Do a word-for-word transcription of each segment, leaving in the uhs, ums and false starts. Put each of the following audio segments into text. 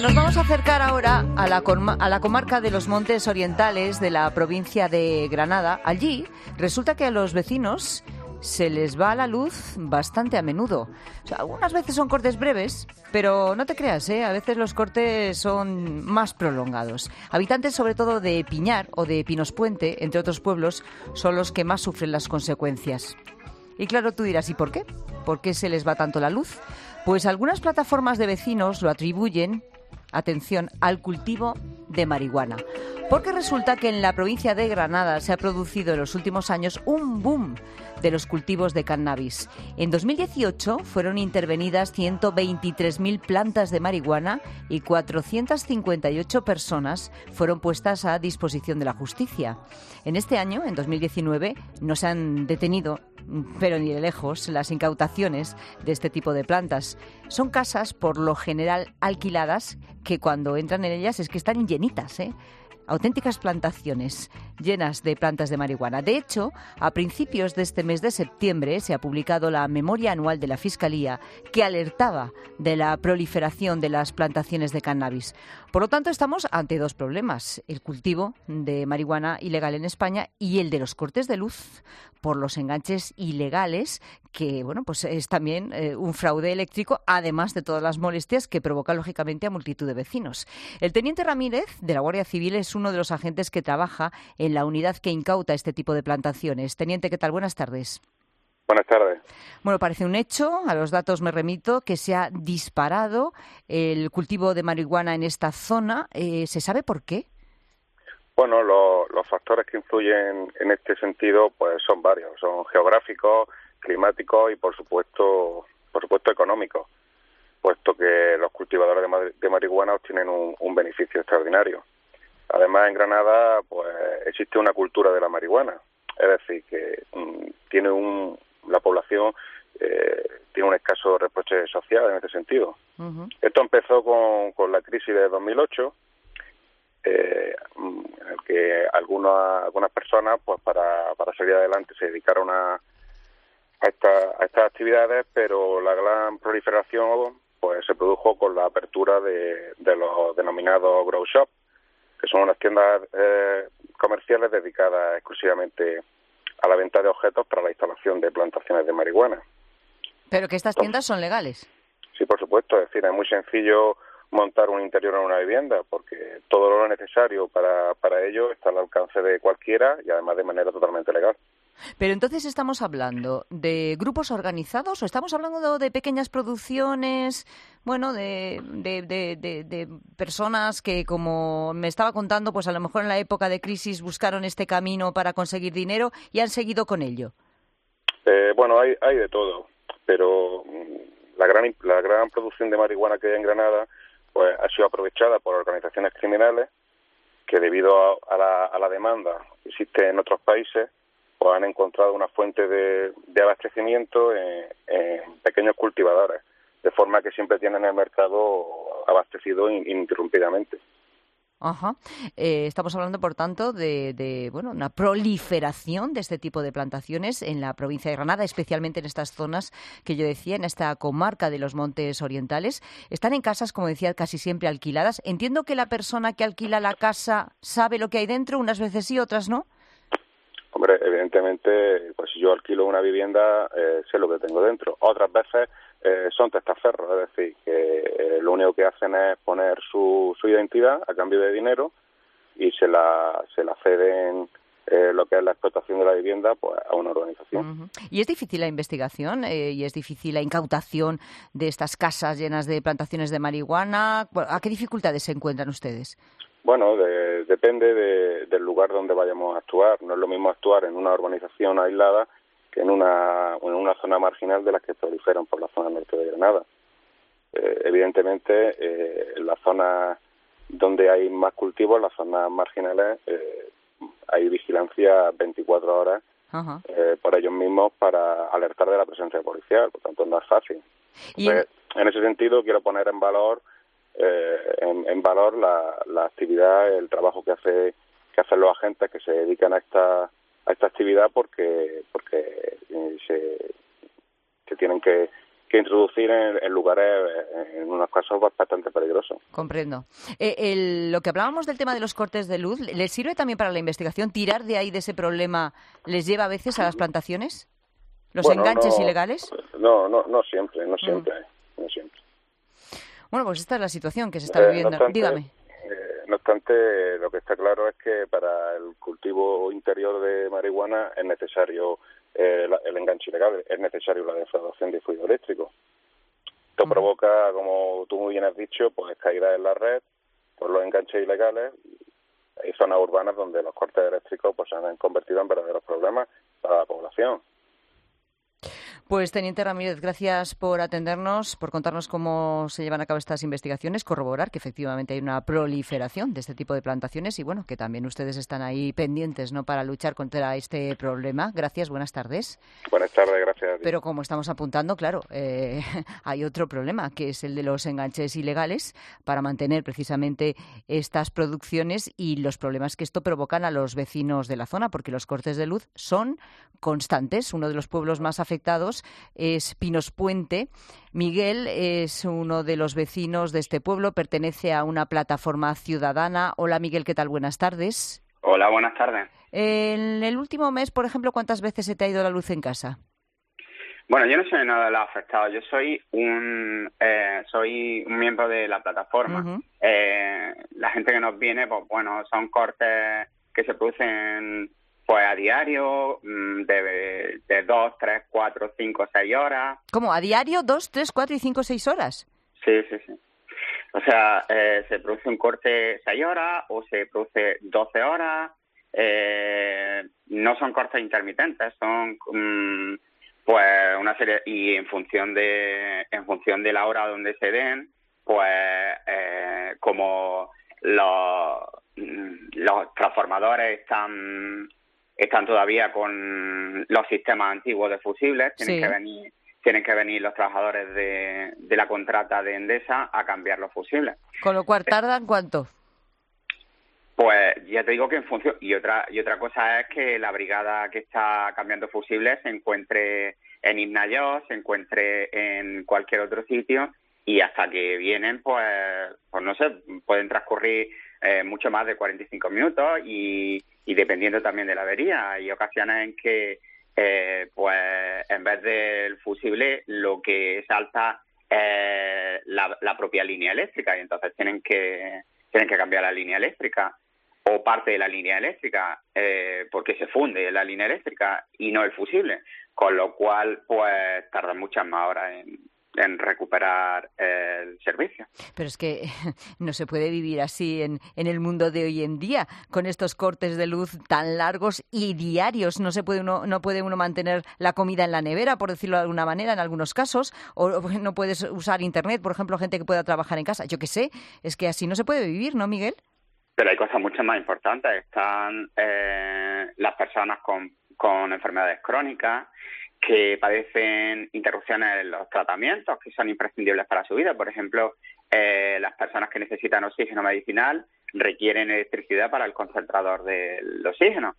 nos vamos a acercar ahora a la, a la comarca de los Montes Orientales de la provincia de Granada. Allí resulta que a los vecinos se les va la luz bastante a menudo. O sea, algunas veces son cortes breves, pero no te creas, ¿eh? A veces los cortes son más prolongados. Habitantes sobre todo de Piñar o de Pinospuente, entre otros pueblos, son los que más sufren las consecuencias. Y claro, tú dirás, ¿y por qué? ¿Por qué se les va tanto la luz? Pues algunas plataformas de vecinos lo atribuyen, atención, al cultivo de marihuana. Porque resulta que en la provincia de Granada se ha producido en los últimos años un boom de los cultivos de cannabis. En dos mil dieciocho fueron intervenidas ciento veintitrés mil plantas de marihuana y cuatrocientas cincuenta y ocho personas fueron puestas a disposición de la justicia. En este año, en dos mil diecinueve, no se han detenido, pero ni de lejos, las incautaciones de este tipo de plantas. Son casas, por lo general, alquiladas, que cuando entran en ellas es que están llenitas, ¿eh? Auténticas plantaciones llenas de plantas de marihuana. De hecho, a principios de este mes de septiembre se ha publicado la memoria anual de la Fiscalía que alertaba de la proliferación de las plantaciones de cannabis. Por lo tanto, estamos ante dos problemas: el cultivo de marihuana ilegal en España y el de los cortes de luz por los enganches ilegales, que bueno, pues es también eh, un fraude eléctrico, además de todas las molestias que provoca lógicamente a multitud de vecinos. El teniente Ramírez de la Guardia Civil es uno de los agentes que trabaja en la unidad que incauta este tipo de plantaciones. Teniente, ¿qué tal? Buenas tardes. Buenas tardes. Bueno, parece un hecho, a los datos me remito, que se ha disparado el cultivo de marihuana en esta zona. Eh, ¿Se sabe por qué? Bueno, lo, los factores que influyen en este sentido pues son varios, son geográficos, climáticos y por supuesto, por supuesto económicos, puesto que los cultivadores de, mar, de marihuana obtienen un, un beneficio extraordinario. Además, en Granada pues existe una cultura de la marihuana, es decir, que mmm, tiene un, la población eh, tiene un escaso reproche social en este sentido. Uh-huh. Esto empezó con, con la crisis de dos mil ocho, eh, en el que algunas algunas personas pues para, para salir adelante se dedicaron a, a, esta, a estas actividades, pero la gran proliferación pues se produjo con la apertura de, de los denominados grow shops, que son unas tiendas eh, comerciales dedicadas exclusivamente a la venta de objetos para la instalación de plantaciones de marihuana. ¿Pero que estas tiendas son legales? Sí, por supuesto. Es decir, es muy sencillo montar un interior en una vivienda porque todo lo necesario para, para ello está al alcance de cualquiera y además de manera totalmente legal. Pero entonces, ¿estamos hablando de grupos organizados o estamos hablando de pequeñas producciones, bueno, de, de, de, de, de personas que, como me estaba contando, pues a lo mejor en la época de crisis buscaron este camino para conseguir dinero y han seguido con ello? Eh, bueno, hay, hay de todo, pero la gran, la gran producción de marihuana que hay en Granada pues ha sido aprovechada por organizaciones criminales que, debido a, a, la, a la demanda que existe en otros países, pues han encontrado una fuente de, de abastecimiento en, en pequeños cultivadores, de forma que siempre tienen el mercado abastecido ininterrumpidamente. Ajá. Eh, estamos hablando, por tanto, de, de bueno, una proliferación de este tipo de plantaciones en la provincia de Granada, especialmente en estas zonas que yo decía, en esta comarca de los Montes Orientales. Están en casas, como decía, casi siempre alquiladas. Entiendo que la persona que alquila la casa sabe lo que hay dentro, unas veces sí, otras no. Hombre, evidentemente, pues si yo alquilo una vivienda, eh, sé lo que tengo dentro. Otras veces eh, son testaferros, es decir, que eh, lo único que hacen es poner su, su identidad a cambio de dinero y se la, se la ceden eh, lo que es la explotación de la vivienda pues a una organización. Uh-huh. ¿Y es difícil la investigación eh, y es difícil la incautación de estas casas llenas de plantaciones de marihuana? ¿A qué dificultades se encuentran ustedes? Bueno, de, depende de, del lugar donde vayamos a actuar. No es lo mismo actuar en una urbanización aislada que en una, en una zona marginal de las que proliferan por la zona norte de Granada. Eh, evidentemente, eh, en las zonas donde hay más cultivos, en las zonas marginales, eh, hay vigilancia veinticuatro horas uh-huh. eh, por ellos mismos para alertar de la presencia policial. Por tanto, no es fácil. Entonces, en ese sentido, quiero poner en valor Eh, en, en valor la, la actividad, el trabajo que hace que hacen los agentes que se dedican a esta a esta actividad porque porque eh, se, se tienen que que introducir en, en lugares, en unos casos bastante peligrosos. Comprendo. Eh, el, lo que hablábamos del tema de los cortes de luz, ¿les sirve también para la investigación? ¿Tirar de ahí de ese problema les lleva a veces a las plantaciones? ¿Los bueno, enganches no, ilegales? No, no, no siempre, no siempre, mm. no siempre. Bueno, pues esta es la situación que se está Eh, viviendo. no obstante, Dígame. Eh, no obstante, lo que está claro es que para el cultivo interior de marihuana es necesario eh, la, el enganche ilegal, es necesario la defraudación de fluido eléctrico. Esto uh-huh. provoca, como tú muy bien has dicho, pues caídas en la red por los enganches ilegales. Hay zonas urbanas donde los cortes eléctricos pues se han convertido en verdaderos problemas para la población. Pues, Teniente Ramírez, gracias por atendernos, por contarnos cómo se llevan a cabo estas investigaciones, corroborar que efectivamente hay una proliferación de este tipo de plantaciones y, bueno, que también ustedes están ahí pendientes, ¿no?, para luchar contra este problema. Gracias, buenas tardes. Buenas tardes, gracias a ti. Pero como estamos apuntando, claro, eh, hay otro problema, que es el de los enganches ilegales para mantener precisamente estas producciones y los problemas que esto provocan a los vecinos de la zona, porque los cortes de luz son constantes. Uno de los pueblos más afectados es Pinos Puente. Miguel es uno de los vecinos de este pueblo, pertenece a una plataforma ciudadana. Hola, Miguel, ¿qué tal? Buenas tardes. Hola, buenas tardes. En el último mes, por ejemplo, ¿cuántas veces se te ha ido la luz en casa? Bueno, yo no soy nada de los afectados. Yo soy un eh, soy un miembro de la plataforma. Uh-huh. Eh, la gente que nos viene, pues bueno, son cortes que se producen pues a diario, de, de dos, tres, cuatro, cinco, seis horas. ¿Cómo? ¿A diario? ¿Dos, tres, cuatro y cinco, seis horas? Sí, sí, sí. O sea, eh, se produce un corte seis horas o se produce doce horas. Eh, no son cortes intermitentes, son um, pues una serie, y en función de en función de la hora donde se den, pues eh, como los, los transformadores están están todavía con los sistemas antiguos de fusibles, tienen sí. que venir tienen que venir los trabajadores de, de la contrata de Endesa a cambiar los fusibles. Con lo cual, ¿tardan cuánto? Pues ya te digo que en función, y otra y otra cosa es que la brigada que está cambiando fusibles se encuentre en Isnayos, se encuentre en cualquier otro sitio, y hasta que vienen, pues, pues no sé, pueden transcurrir eh, mucho más de cuarenta y cinco minutos, y, y dependiendo también de la avería, hay ocasiones en que eh, pues en vez del fusible lo que salta es la, la propia línea eléctrica, y entonces tienen que tienen que cambiar la línea eléctrica o parte de la línea eléctrica eh, porque se funde la línea eléctrica y no el fusible, con lo cual pues tarda muchas más horas en, en recuperar el servicio. Pero es que no se puede vivir así en, en el mundo de hoy en día, con estos cortes de luz tan largos y diarios. No se puede uno, no puede uno mantener la comida en la nevera, por decirlo de alguna manera, en algunos casos, o no puedes usar internet, por ejemplo, gente que pueda trabajar en casa. Yo qué sé, es que así no se puede vivir, ¿no, Miguel? Pero hay cosas mucho más importantes. Están eh, las personas con, con enfermedades crónicas que padecen interrupciones en los tratamientos que son imprescindibles para su vida. Por ejemplo, eh, las personas que necesitan oxígeno medicinal requieren electricidad para el concentrador del oxígeno.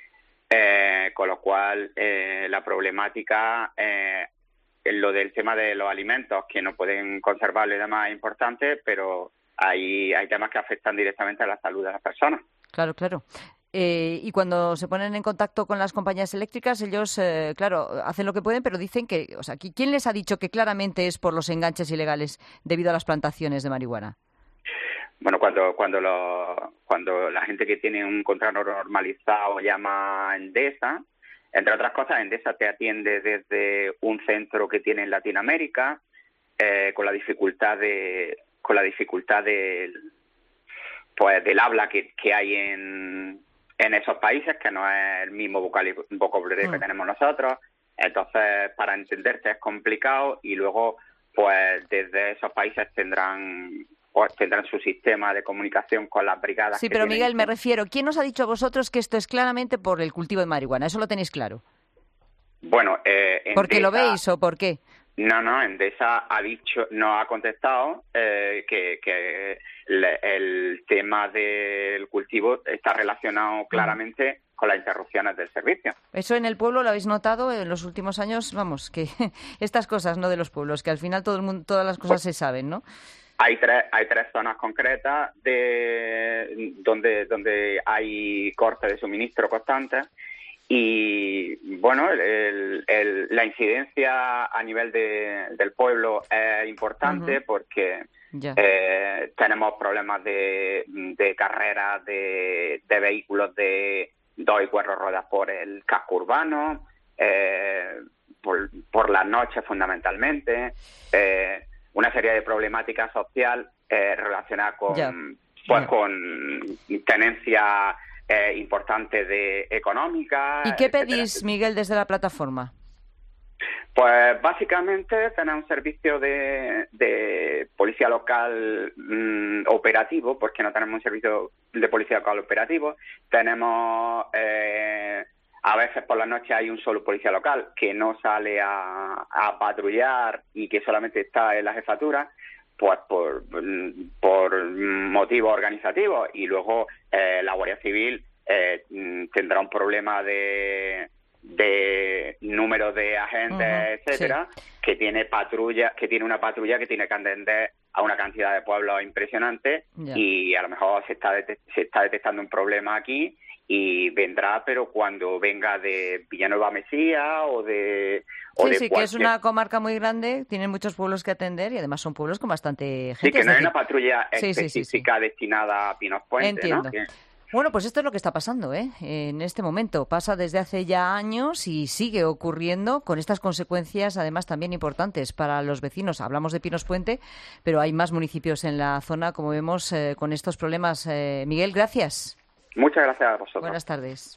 Eh, con lo cual, eh, la problemática, eh, en lo del tema de los alimentos que no pueden conservarlo y demás es importante, pero hay, hay temas que afectan directamente a la salud de las personas. Claro, claro. Eh, y cuando se ponen en contacto con las compañías eléctricas, ellos, eh, claro, hacen lo que pueden, pero dicen que, o sea, ¿quién les ha dicho que claramente es por los enganches ilegales debido a las plantaciones de marihuana? Bueno, cuando cuando lo, cuando la gente que tiene un contrato normalizado llama a Endesa, entre otras cosas, Endesa te atiende desde un centro que tiene en Latinoamérica, eh, con la dificultad de con la dificultad del pues del habla que, que hay en en esos países, que no es el mismo vocabulario que tenemos nosotros. Entonces, para entenderte es complicado, y luego pues desde esos países tendrán pues tendrán su sistema de comunicación con las brigadas. Sí, pero Miguel, me refiero, ¿quién os ha dicho a vosotros que esto es claramente por el cultivo de marihuana? ¿Eso lo tenéis claro? Bueno, eh, Endesa, ¿por qué lo veis o por qué? No, no, Endesa ha dicho, no ha contestado eh, que, que el, el tema del cultivo está relacionado claramente uh-huh. con las interrupciones del servicio. Eso en el pueblo lo habéis notado en los últimos años, vamos, que estas cosas, ¿no?, de los pueblos, que al final todo el mundo, todas las cosas se saben, ¿no? Hay tres, hay tres zonas concretas de donde, donde hay cortes de suministro constantes y, bueno, el, el, la incidencia a nivel de, del pueblo es importante uh-huh. porque eh, tenemos problemas de, de carreras de, de vehículos de dos y cuatro ruedas por el casco urbano, eh, por, por las noches fundamentalmente, eh, una serie de problemáticas social eh, relacionadas con, yeah. pues, yeah. con tenencias eh, importantes de económica. ¿Y qué pedís, etcétera. Miguel, desde la plataforma? Pues básicamente tener un servicio de, de policía local mmm, operativo, porque no tenemos un servicio de policía local operativo. Tenemos... Eh, A veces por la noche hay un solo policía local que no sale a, a patrullar y que solamente está en la jefatura, pues por, por motivos organizativos. Y luego eh, la Guardia Civil eh, tendrá un problema de, de número de agentes, uh-huh, etcétera, sí. que tiene patrulla, que tiene una patrulla que tiene que atender a una cantidad de pueblos impresionante yeah. y a lo mejor se está det- se está detectando un problema aquí. Y vendrá, pero cuando venga de Villanueva Mesía o de... O sí, de sí, cualquier... que es una comarca muy grande, tienen muchos pueblos que atender y además son pueblos con bastante gente. Sí, que no hay una patrulla sí, específica sí, sí, sí. destinada a Pinos Puente, entiendo. ¿no? Que... Bueno, pues esto es lo que está pasando, ¿eh? En este momento. Pasa desde hace ya años y sigue ocurriendo con estas consecuencias, además, también importantes para los vecinos. Hablamos de Pinos Puente, pero hay más municipios en la zona, como vemos, eh, con estos problemas. Eh, Miguel, gracias. Muchas gracias a vosotros. Buenas tardes.